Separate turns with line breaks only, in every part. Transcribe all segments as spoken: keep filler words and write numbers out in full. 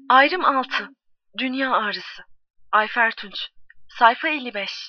Ayrım altı. Dünya Ağrısı. Ayfer Tunç. Sayfa elli beş.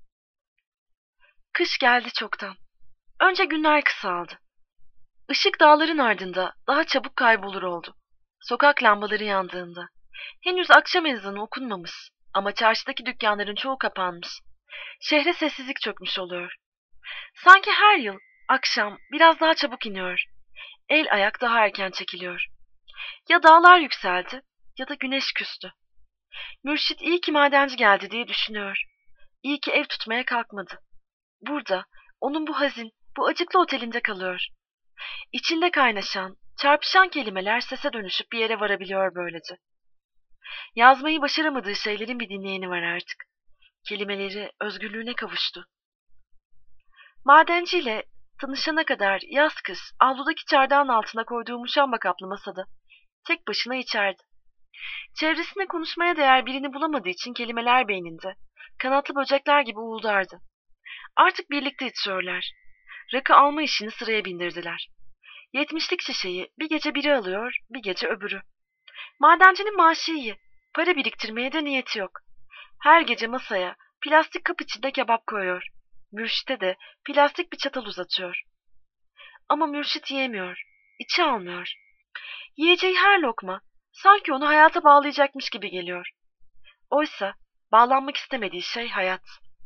Kış geldi çoktan. Önce günler kısaldı. Işık dağların ardında daha çabuk kaybolur oldu. Sokak lambaları yandığında. Henüz akşam ezanı okunmamış ama çarşıdaki dükkanların çoğu kapanmış. Şehre sessizlik çökmüş oluyor. Sanki her yıl akşam biraz daha çabuk iniyor. El ayak daha erken çekiliyor. Ya dağlar yükseldi ya da güneş küstü. Mürşit iyi ki madenci geldi diye düşünüyor. İyi ki ev tutmaya kalkmadı. Burada, onun bu hazin, bu acıklı otelinde kalıyor. İçinde kaynaşan, çarpışan kelimeler sese dönüşüp bir yere varabiliyor böylece. Yazmayı başaramadığı şeylerin bir dinleyeni var artık. Kelimeleri özgürlüğüne kavuştu. Madenciyle tanışana kadar yaz kız avludaki çardağın altına koyduğu muşamba kaplı masada tek başına içerdi. Çevresinde konuşmaya değer birini bulamadığı için kelimeler beyninde, kanatlı böcekler gibi uğuldardı. Artık birlikte içiyorlar. Rakı alma işini sıraya bindirdiler. Yetmişlik şişeyi bir gece biri alıyor, bir gece öbürü. Madencinin maaşı iyi, para biriktirmeye de niyeti yok. Her gece masaya plastik kap içinde kebap koyuyor. Mürşit'e de plastik bir çatal uzatıyor. Ama Mürşit yiyemiyor, içi almıyor. Yiyeceği her lokma sanki onu hayata bağlayacakmış gibi geliyor. Oysa bağlanmak istemediği şey hayat.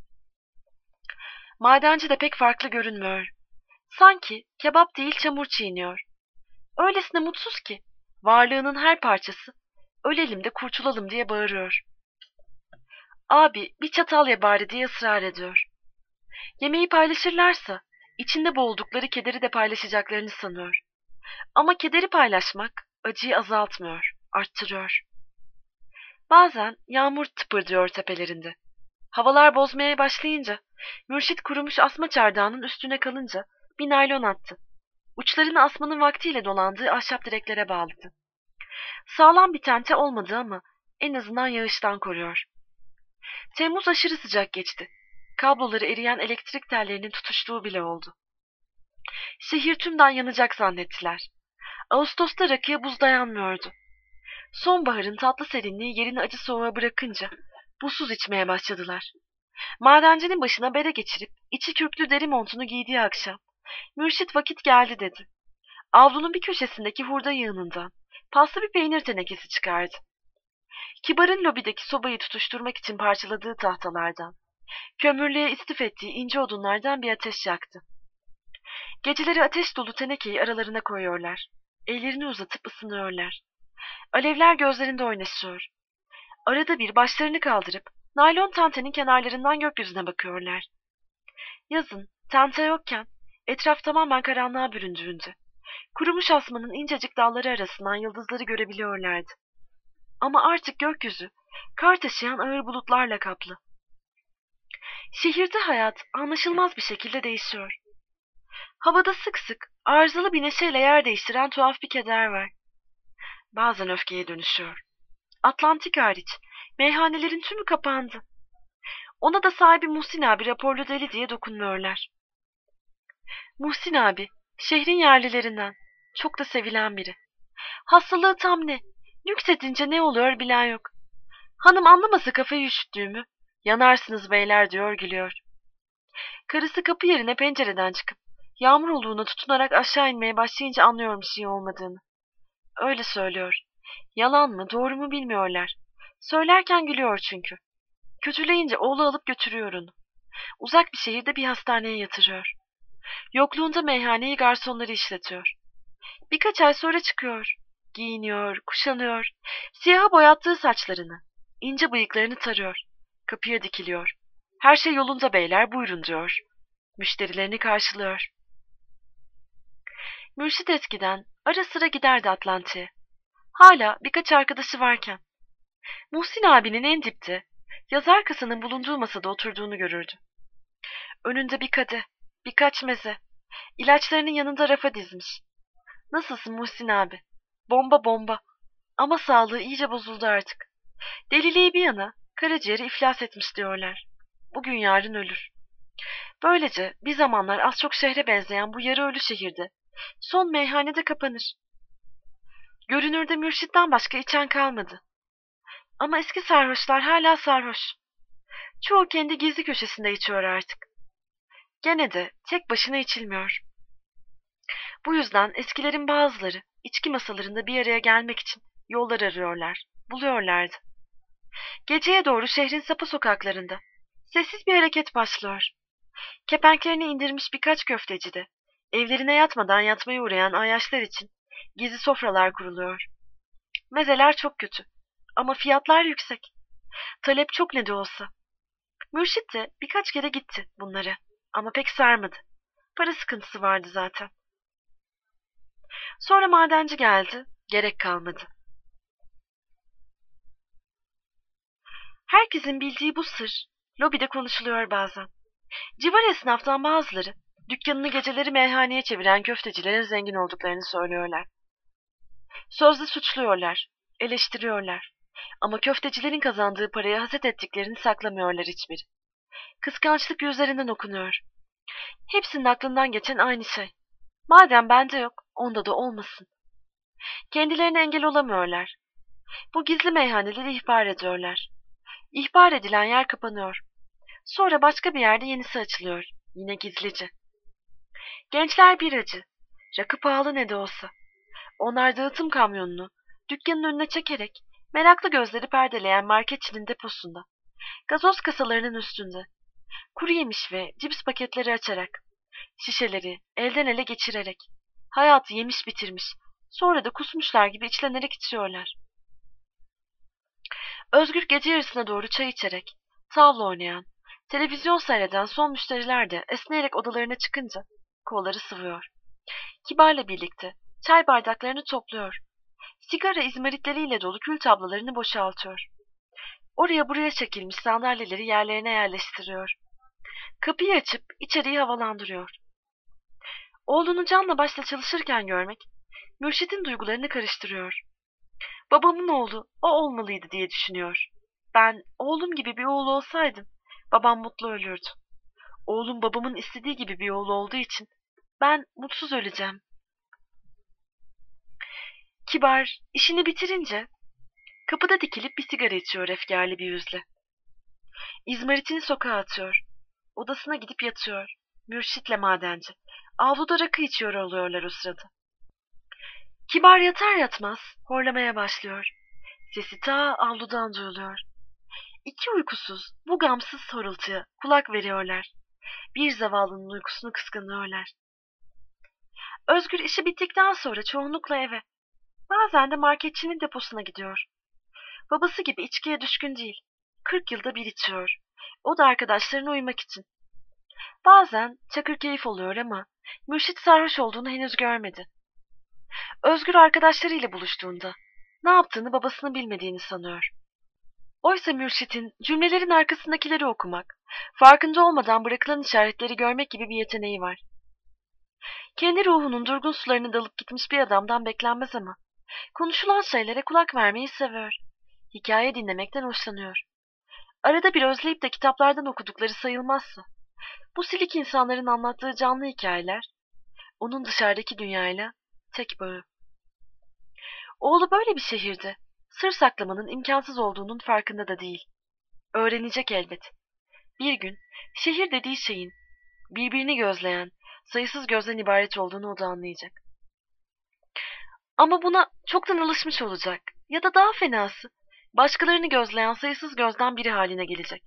Madenci de pek farklı görünmüyor. Sanki kebap değil çamur çiğniyor. Öylesine mutsuz ki varlığının her parçası ölelim de kurtulalım diye bağırıyor. Abi bir çatal ye bari diye ısrar ediyor. Yemeği paylaşırlarsa içinde boğuldukları kederi de paylaşacaklarını sanıyor. Ama kederi paylaşmak acıyı azaltmıyor, arttırıyor. Bazen yağmur tıpırdıyor tepelerinde. Havalar bozmaya başlayınca Mürşit kurumuş asma çardağının üstüne kalınca bir naylon attı. Uçlarını asmanın vaktiyle dolandığı ahşap direklere bağladı. Sağlam bir tente olmadı ama en azından yağıştan koruyor. Temmuz aşırı sıcak geçti. Kabloları eriyen elektrik tellerinin tutuştuğu bile oldu. Şehir tümden yanacak zannettiler. Ağustos'ta rakıya buz dayanmıyordu. Sonbaharın tatlı serinliği yerini acı soğuğa bırakınca buzsuz içmeye başladılar. Madencinin başına bere geçirip içi kürklü deri montunu giydiği akşam Mürşit vakit geldi dedi. Avlunun bir köşesindeki hurda yığınından paslı bir peynir tenekesi çıkardı. Kibar'ın lobideki sobayı tutuşturmak için parçaladığı tahtalardan, kömürlüğe istif ettiği ince odunlardan bir ateş yaktı. Geceleri ateş dolu tenekeyi aralarına koyuyorlar. Ellerini uzatıp ısınıyorlar. Alevler gözlerinde oynaşıyor. Arada bir başlarını kaldırıp naylon tentenin kenarlarından gökyüzüne bakıyorlar. Yazın tente yokken etraf tamamen karanlığa büründüğünde kurumuş asmanın incecik dalları arasından yıldızları görebiliyorlardı. Ama artık gökyüzü kar taşıyan ağır bulutlarla kaplı. Şehirde hayat anlaşılmaz bir şekilde değişiyor. Havada sık sık arızalı bir neşeyle yer değiştiren tuhaf bir keder var. Bazen öfkeye dönüşüyor. Atlantik hariç meyhanelerin tümü kapandı. Ona da sahibi Muhsin abi raporlu deli diye dokunmuyorlar. Muhsin abi şehrin yerlilerinden, çok da sevilen biri. Hastalığı tam ne? Nüksedince ne oluyor bilen yok. Hanım anlamasa kafayı üşüttüğümü, yanarsınız beyler diyor gülüyor. Karısı kapı yerine pencereden çıkıp yağmur oluğuna tutunarak aşağı inmeye başlayınca anlıyormuş iyi olmadığını. Öyle söylüyor. Yalan mı doğru mu bilmiyorlar. Söylerken gülüyor çünkü. Kötüleyince oğlu alıp götürüyor onu. Uzak bir şehirde bir hastaneye yatırıyor. Yokluğunda meyhaneyi garsonları işletiyor. Birkaç ay sonra çıkıyor. Giyiniyor, kuşanıyor. Siyaha boyattığı saçlarını, ince bıyıklarını tarıyor. Kapıya dikiliyor. Her şey yolunda beyler buyurun diyor. Müşterilerini karşılıyor. Mürşit eskiden ara sıra giderdi Atlantik'e. Hala birkaç arkadaşı varken. Muhsin abinin en dipte, yazar kasanın bulunduğu masada oturduğunu görürdü. Önünde bir kadeh, birkaç meze, ilaçlarının yanında rafa dizmiş. Nasılsın Muhsin abi? Bomba bomba. Ama sağlığı iyice bozuldu artık. Deliliği bir yana, karaciğeri iflas etmiş diyorlar. Bugün yarın ölür. Böylece bir zamanlar az çok şehre benzeyen bu yarı ölü şehirde son meyhanede kapanır. Görünürde Mürşit'ten başka içen kalmadı. Ama eski sarhoşlar hala sarhoş. Çoğu kendi gizli köşesinde içiyor artık. Gene de tek başına içilmiyor. Bu yüzden eskilerin bazıları içki masalarında bir araya gelmek için yollar arıyorlar, buluyorlardı. Geceye doğru şehrin sapı sokaklarında sessiz bir hareket başlıyor. Kepenklerini indirmiş birkaç köfteci de evlerine yatmadan yatmaya uğrayan ayyaşlar için gizli sofralar kuruluyor. Mezeler çok kötü ama fiyatlar yüksek. Talep çok ne de olsa. Mürşit de birkaç kere gitti bunlara ama pek sarmadı. Para sıkıntısı vardı zaten. Sonra madenci geldi, gerek kalmadı. Herkesin bildiği bu sır, lobide konuşuluyor bazen. Civar esnaftan bazıları, dükkanını geceleri meyhaneye çeviren köftecilerin zengin olduklarını söylüyorlar. Sözde suçluyorlar, eleştiriyorlar. Ama köftecilerin kazandığı parayı haset ettiklerini saklamıyorlar hiçbiri. Kıskançlık yüzlerinden okunuyor. Hepsinin aklından geçen aynı şey. Madem bende yok, onda da olmasın. Kendilerine engel olamıyorlar. Bu gizli meyhaneleri ihbar ediyorlar. İhbar edilen yer kapanıyor. Sonra başka bir yerde yenisi açılıyor. Yine gizlice. Gençler biracı. Rakı pahalı ne de olsa. Onlar dağıtım kamyonunu dükkanın önüne çekerek meraklı gözleri perdeleyen marketçinin deposunda, gazoz kasalarının üstünde, kuru yemiş ve cips paketleri açarak, şişeleri elden ele geçirerek, hayatı yemiş bitirmiş, sonra da kusmuşlar gibi içlenerek içiyorlar. Özgür gece yarısına doğru çay içerek, tavla oynayan, televizyon seyreden son müşteriler de esneyerek odalarına çıkınca kolları sıvıyor. Kibar'la birlikte çay bardaklarını topluyor. Sigara izmaritleriyle dolu kül tablalarını boşaltıyor. Oraya buraya çekilmiş sandalyeleri yerlerine yerleştiriyor. Kapıyı açıp içeriği havalandırıyor. Oğlunu canla başla çalışırken görmek, Mürşit'in duygularını karıştırıyor. Babamın oğlu o olmalıydı diye düşünüyor. Ben oğlum gibi bir oğul olsaydım, babam mutlu ölürdü. Oğlum babamın istediği gibi bir oğul olduğu için ben mutsuz öleceğim. Kibar işini bitirince kapıda dikilip bir sigara içiyor efkarlı bir yüzle. İzmaritini sokağa atıyor. Odasına gidip yatıyor. Mürşit'le madenci. Avluda rakı içiyor oluyorlar o sırada. Kibar yatar yatmaz horlamaya başlıyor. Sesi ta avludan duyuluyor. İki uykusuz, bu gamsız horultuya kulak veriyorlar. Bir zavallının uykusunu kıskanıyorlar. Özgür işi bittikten sonra çoğunlukla eve, bazen de marketçinin deposuna gidiyor. Babası gibi içkiye düşkün değil. Kırk yılda bir içiyor. O da arkadaşlarına uymak için. Bazen çakır keyif oluyor ama Mürşit sarhoş olduğunu henüz görmedi. Özgür arkadaşlarıyla buluştuğunda ne yaptığını babasının bilmediğini sanıyor. Oysa Mürşit'in cümlelerin arkasındakileri okumak, farkında olmadan bırakılan işaretleri görmek gibi bir yeteneği var. Kendi ruhunun durgun sularına dalıp gitmiş bir adamdan beklenmez ama konuşulan şeylere kulak vermeyi seviyor. Hikaye dinlemekten hoşlanıyor. Arada bir özleyip de kitaplardan okudukları sayılmazsa, bu silik insanların anlattığı canlı hikayeler, onun dışarıdaki dünyayla tek bağı. Oğlu böyle bir şehirde, sır saklamanın imkansız olduğunun farkında da değil. Öğrenecek elbet. Bir gün, şehir dediği şeyin, birbirini gözleyen, sayısız gözden ibaret olduğunu o da anlayacak. Ama buna çoktan alışmış olacak. Ya da daha fenası, başkalarını gözleyen sayısız gözden biri haline gelecek.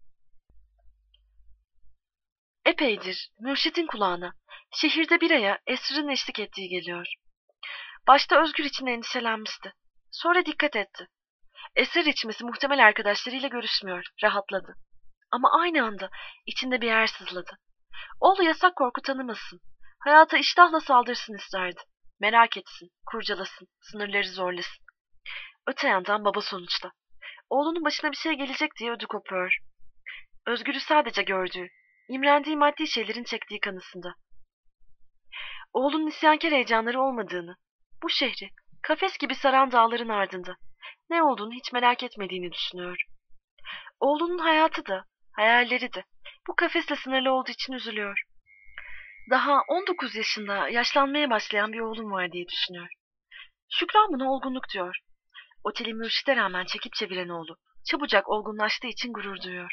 Epeydir Mürşit'in kulağına şehirde bir aya Esrar'ın eşlik ettiği geliyor. Başta Özgür için endişelenmişti. Sonra dikkat etti. Esrar içmesi muhtemel arkadaşlarıyla görüşmüyor, rahatladı. Ama aynı anda içinde bir yer sızladı. Oğlu yasak korku tanımasın. Hayata iştahla saldırsın isterdi. Merak etsin, kurcalasın, sınırları zorlasın. Öte yandan baba sonuçta. Oğlunun başına bir şey gelecek diye ödü kopuyor. Özgür'ü sadece gördüğü, imrendiği maddi şeylerin çektiği kanısında. Oğlunun isyankar heyecanları olmadığını, bu şehri kafes gibi saran dağların ardında ne olduğunu hiç merak etmediğini düşünüyor. Oğlunun hayatı da, hayalleri de bu kafesle sınırlı olduğu için üzülüyor. Daha on dokuz yaşında yaşlanmaya başlayan bir oğlum var diye düşünüyor. Şükran buna olgunluk diyor. Oteli Mürşit'e rağmen çekip çeviren oğlu, çabucak olgunlaştığı için gurur duyuyor.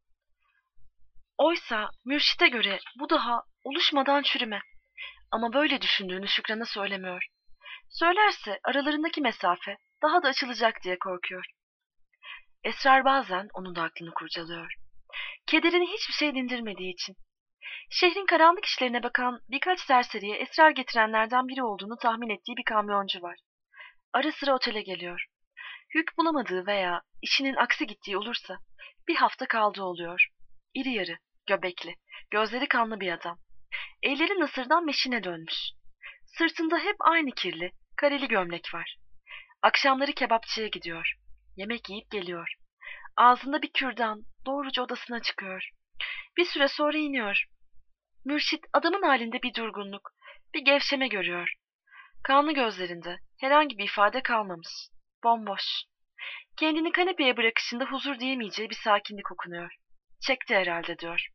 Oysa Mürşit'e göre bu daha oluşmadan çürüme. Ama böyle düşündüğünü Şükran'a söylemiyor. Söylerse aralarındaki mesafe daha da açılacak diye korkuyor. Esrar bazen onun da aklını kurcalıyor. Kederini hiçbir şey dindirmediği için. Şehrin karanlık işlerine bakan birkaç serseriye esrar getirenlerden biri olduğunu tahmin ettiği bir kamyoncu var. Ara sıra otele geliyor. Yük bulamadığı veya işinin aksi gittiği olursa bir hafta kaldığı oluyor. İri yarı, göbekli, gözleri kanlı bir adam. Elleri nasırdan meşine dönmüş. Sırtında hep aynı kirli, kareli gömlek var. Akşamları kebapçıya gidiyor. Yemek yiyip geliyor. Ağzında bir kürdan, doğruca odasına çıkıyor. Bir süre sonra iniyor. Mürşit adamın halinde bir durgunluk, bir gevşeme görüyor. Kanlı gözlerinde herhangi bir ifade kalmamış. Bomboş. Kendini kanepeye bırakışında huzur diyemeyeceği bir sakinlik okunuyor. Çekti herhalde diyor.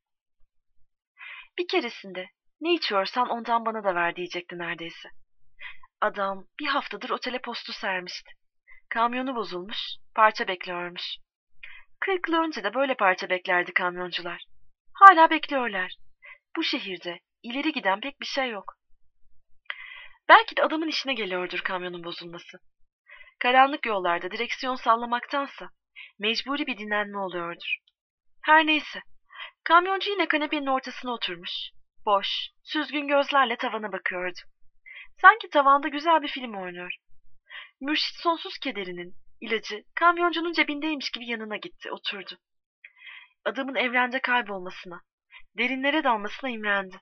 Bir keresinde ne içiyorsan ondan bana da ver diyecekti neredeyse. Adam bir haftadır otele postu sermişti. Kamyonu bozulmuş, parça bekliyormuş. Kırk yıl önce de böyle parça beklerdi kamyoncular. Hala bekliyorlar. Bu şehirde ileri giden pek bir şey yok. Belki de adamın işine geliyordur kamyonun bozulması. Karanlık yollarda direksiyon sallamaktansa mecburi bir dinlenme oluyordur. Her neyse, kamyoncu yine kanepenin ortasına oturmuş. Boş, süzgün gözlerle tavana bakıyordu. Sanki tavanda güzel bir film oynuyor. Mürşit sonsuz kederinin ilacı kamyoncunun cebindeymiş gibi yanına gitti, oturdu. Adamın evrende kaybolmasına, derinlere dalmasına imrendi.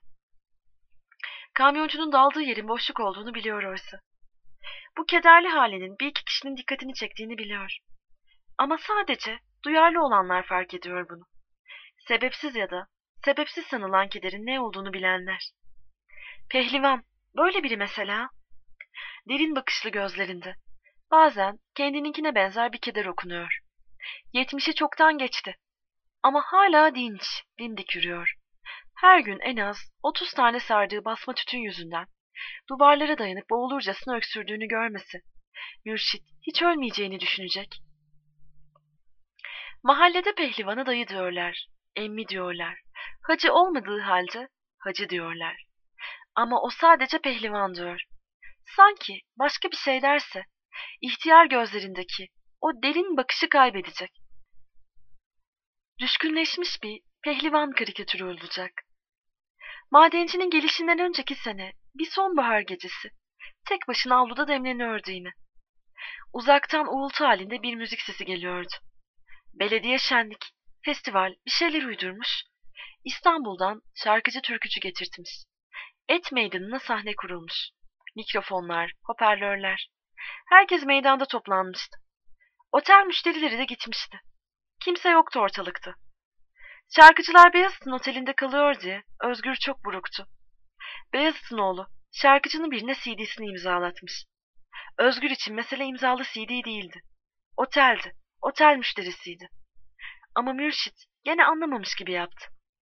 Kamyoncunun daldığı yerin boşluk olduğunu biliyor oysa. Bu kederli halinin bir iki kişinin dikkatini çektiğini biliyor. Ama sadece duyarlı olanlar fark ediyor bunu. Sebepsiz ya da sebepsiz sanılan kederin ne olduğunu bilenler. Pehlivan, böyle biri mesela. Derin bakışlı gözlerinde. Bazen kendininkine benzer bir keder okunuyor. Yetmişi çoktan geçti. Ama hala dinç, dimdik yürüyor. Her gün en az otuz tane sardığı basma tütün yüzünden duvarlara dayanıp boğulurcasına öksürdüğünü görmesi, Mürşit hiç ölmeyeceğini düşünecek. Mahallede pehlivana dayı diyorlar, emmi diyorlar. Hacı olmadığı halde hacı diyorlar. Ama o sadece pehlivan diyor. Sanki başka bir şey derse, ihtiyar gözlerindeki o derin bakışı kaybedecek. Düşkünleşmiş bir pehlivan karikatürü olacak. Madencinin gelişinden önceki sene bir sonbahar gecesi tek başına avluda demleniyordu yine. Uzaktan uğultu halinde bir müzik sesi geliyordu. Belediye şenlik, festival bir şeyler uydurmuş. İstanbul'dan şarkıcı türkücü getirtmiş. Et meydanına sahne kurulmuş. Mikrofonlar, hoparlörler. Herkes meydanda toplanmıştı. Otel müşterileri de gitmişti. Kimse yoktu ortalıkta. Şarkıcılar Beyazıt'ın otelinde kalıyor diye Özgür çok buruktu. Beyazıt'ın oğlu şarkıcının birine C D'sini imzalatmış. Özgür için mesele imzalı C D değildi. Oteldi, otel müşterisiydi. Ama Mürşit gene anlamamış gibi yaptı.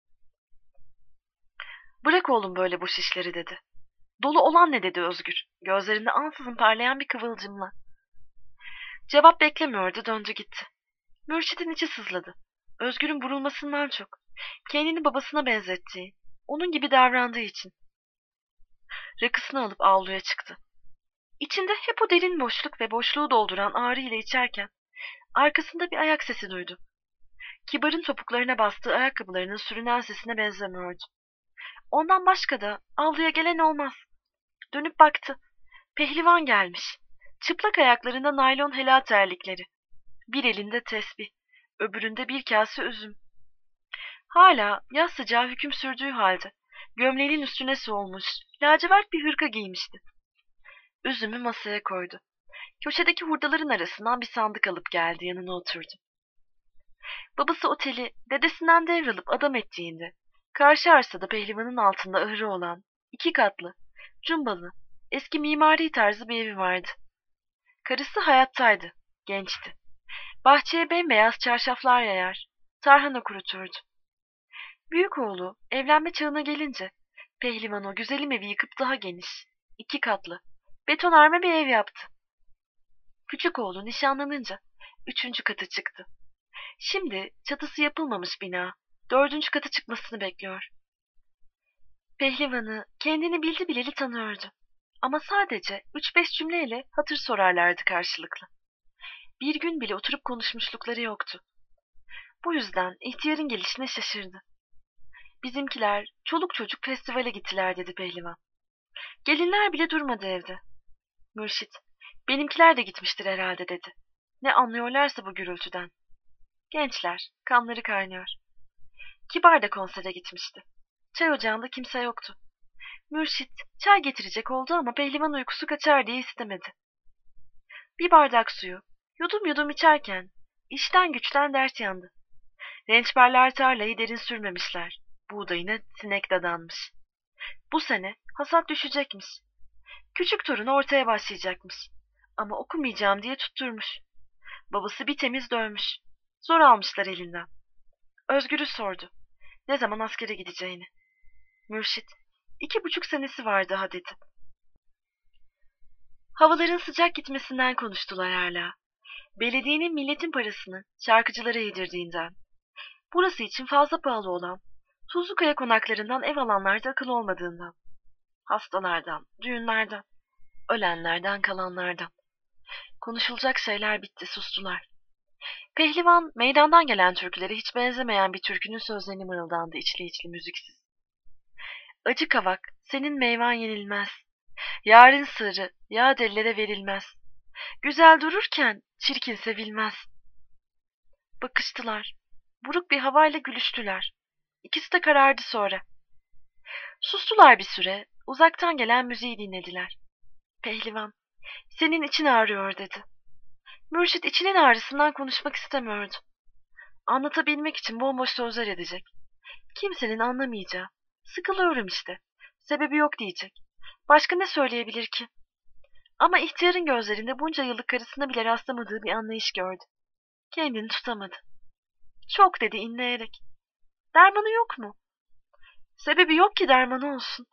Bırak oğlum böyle boş işleri dedi. Dolu olan ne dedi Özgür, gözlerinde ansızın parlayan bir kıvılcımla. Cevap beklemiyordu, döndü gitti. Mürşit'in içi sızladı. Özgür'ün burulmasından çok, kendini babasına benzettiği, onun gibi davrandığı için. Rakısını alıp avluya çıktı. İçinde hep o derin boşluk ve boşluğu dolduran ağrı ile içerken, arkasında bir ayak sesi duydu. Kibar'ın topuklarına bastığı ayakkabılarının sürünen sesine benzemiyordu. Ondan başka da avluya gelen olmaz. Dönüp baktı. Pehlivan gelmiş. Çıplak ayaklarında naylon helal terlikleri. Bir elinde tesbih, öbüründe bir kase üzüm. Hala yaz sıcağı hüküm sürdüğü halde gömleğinin üstüne soğumuş, lacivert bir hırka giymişti. Üzümü masaya koydu. Köşedeki hurdaların arasından bir sandık alıp geldi, yanına oturdu. Babası oteli dedesinden devralıp adam ettiğinde, karşı arsada pehlivanın altında ahırı olan, iki katlı, cumbalı, eski mimari tarzı bir evi vardı. Karısı hayattaydı, gençti. Bahçeye bembeyaz çarşaflar yayar, tarhana kuruturdu. Büyük oğlu evlenme çağına gelince, pehlivan o güzelim evi yıkıp daha geniş, iki katlı, betonarme bir ev yaptı. Küçük oğlu nişanlanınca üçüncü katı çıktı. Şimdi çatısı yapılmamış bina dördüncü katı çıkmasını bekliyor. Pehlivanı kendini bildi bileli tanıyordu. Ama sadece üç beş cümleyle hatır sorarlardı karşılıklı. Bir gün bile oturup konuşmuşlukları yoktu. Bu yüzden ihtiyarın gelişine şaşırdı. Bizimkiler çoluk çocuk festivale gittiler dedi pehlivan. Gelinler bile durmadı evde. Mürşit, benimkiler de gitmiştir herhalde dedi. Ne anlıyorlarsa bu gürültüden. Gençler, kanları kaynıyor. Kibar da konsere gitmişti. Çay ocağında kimse yoktu. Mürşit çay getirecek oldu ama pehlivan uykusu kaçar diye istemedi. Bir bardak suyu yudum yudum içerken işten güçten dert yandı. Rençberler tarlayı derin sürmemişler. Buğdayına sinek dadanmış. Bu sene hasat düşecekmiş. Küçük torunu ortaya başlayacakmış. Ama okumayacağım diye tutturmuş. Babası bir temiz dövmüş. Zor almışlar elinden. Özgür'ü sordu. Ne zaman askere gideceğini. Mürşit, iki buçuk senesi var daha dedi. Havaların sıcak gitmesinden konuştular hala. Belediyenin milletin parasını şarkıcılara yedirdiğinden. Burası için fazla pahalı olan Tuzlukaya konaklarından ev alanlarda akıl olmadığından. Hastalardan, düğünlerden, ölenlerden kalanlardan. Konuşulacak şeyler bitti, sustular. Pehlivan meydandan gelen türkülere hiç benzemeyen bir türkünün sözlerini mırıldandı içli içli müziksiz. Acı kavak, senin meyvan yenilmez. Yarın sırrı, ya dellere verilmez. Güzel dururken çirkin sevilmez. Bakıştılar. Buruk bir havayla gülüştüler. İkisi de karardı sonra. Sustular bir süre, uzaktan gelen müziği dinlediler. Pehlivan, senin için ağrıyor dedi. Mürşit içinin ağrısından konuşmak istemiyordu. Anlatabilmek için bomboş sözler edecek. Kimsenin anlamayacağı. Sıkılıyorum işte. Sebebi yok diyecek. Başka ne söyleyebilir ki? Ama ihtiyarın gözlerinde bunca yıllık karısına bile rastlamadığı bir anlayış gördü. Kendini tutamadı. Çok dedi inleyerek. Dermanı yok mu? Sebebi yok ki dermanı olsun.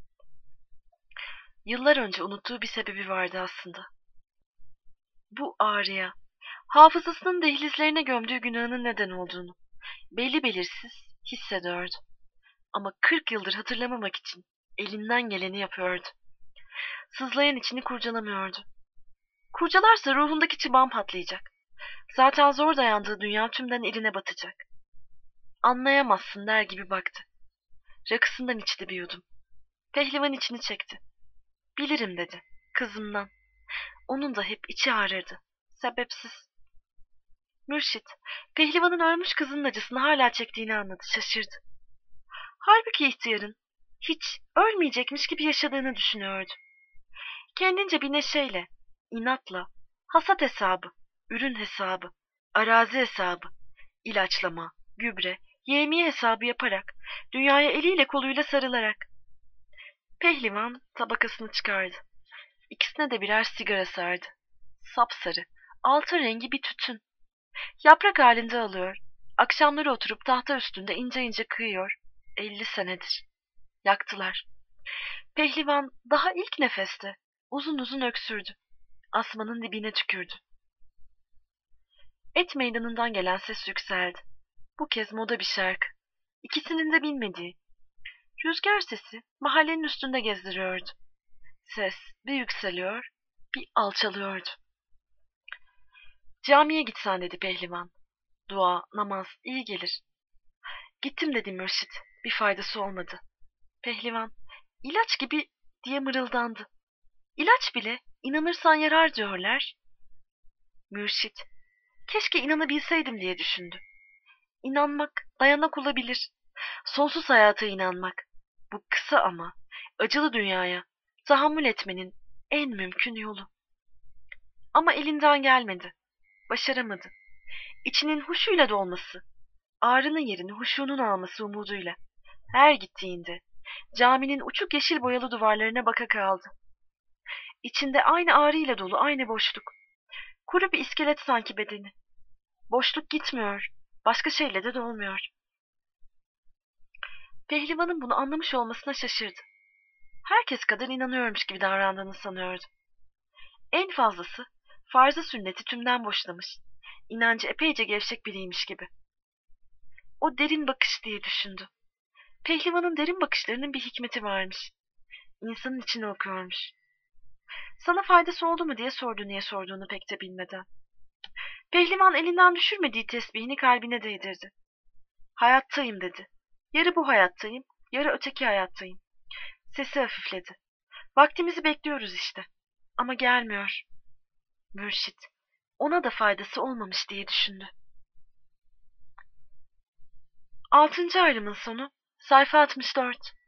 Yıllar önce unuttuğu bir sebebi vardı aslında. Bu ağrıya, hafızasının dehlizlerine gömdüğü günahının neden olduğunu belli belirsiz hissediyordu. Ama kırk yıldır hatırlamamak için elinden geleni yapıyordu. Sızlayan içini kurcalamıyordu. Kurcalarsa ruhundaki çıban patlayacak. Zaten zor dayandığı dünya tümden eline batacak. Anlayamazsın der gibi baktı. Rakısından içti bir yudum. Pehlivan içini çekti. Bilirim dedi, kızımdan. Onun da hep içi ağrırdı. Sebepsiz. Mürşit, pehlivanın ölmüş kızının acısını hala çektiğini anladı, şaşırdı. Halbuki ihtiyarın hiç ölmeyecekmiş gibi yaşadığını düşünüyordu. Kendince bir neşeyle, inatla, hasat hesabı, ürün hesabı, arazi hesabı, ilaçlama, gübre, yevmiye hesabı yaparak, dünyaya eliyle koluyla sarılarak. Pehlivan tabakasını çıkardı. İkisine de birer sigara sardı. Sapsarı, altın rengi bir tütün. Yaprak halinde alıyor. Akşamları oturup tahta üstünde ince ince kıyıyor. Elli senedir. Yaktılar. Pehlivan daha ilk nefeste uzun uzun öksürdü. Asmanın dibine tükürdü. Et meydanından gelen ses yükseldi. Bu kez moda bir şarkı. İkisinin de bilmediği. Rüzgar sesi mahallenin üstünde gezdiriyordu. Ses bir yükseliyor, bir alçalıyordu. Camiye gitsen dedi pehlivan. Dua, namaz iyi gelir. Gittim dedi Mürşit. Bir faydası olmadı. Pehlivan, ilaç gibi diye mırıldandı. İlaç bile inanırsan yarar diyorlar. Mürşit, keşke inanabilseydim diye düşündü. İnanmak dayanak olabilir. Sonsuz hayata inanmak. Bu kısa ama acılı dünyaya tahammül etmenin en mümkün yolu. Ama elinden gelmedi. Başaramadı. İçinin huşuyla dolması, ağrının yerini huşunun alması umuduyla. Her gittiğinde caminin uçuk yeşil boyalı duvarlarına baka kaldı. İçinde aynı ağrıyla dolu aynı boşluk. Kuru bir iskelet sanki bedeni. Boşluk gitmiyor, başka şeyle de dolmuyor. Pehlivanın bunu anlamış olmasına şaşırdı. Herkes kadar inanıyormuş gibi davrandığını sanıyordu. En fazlası Farzı sünneti tümden boşlamış. İnancı epeyce gevşek biriymiş gibi. O derin bakış diye düşündü. Pehlivanın derin bakışlarının bir hikmeti varmış. İnsanın içini okuyormuş. Sana faydası oldu mu diye sordu niye sorduğunu pek de bilmeden. Pehlivan elinden düşürmediği tesbihini kalbine değdirdi. Hayattayım dedi. Yarı bu hayattayım, yarı öteki hayattayım. Sesi hafifledi. Vaktimizi bekliyoruz işte. Ama gelmiyor. Mürşit, ona da faydası olmamış diye düşündü. Altıncı ayrımın sonu, sayfa altmış dört.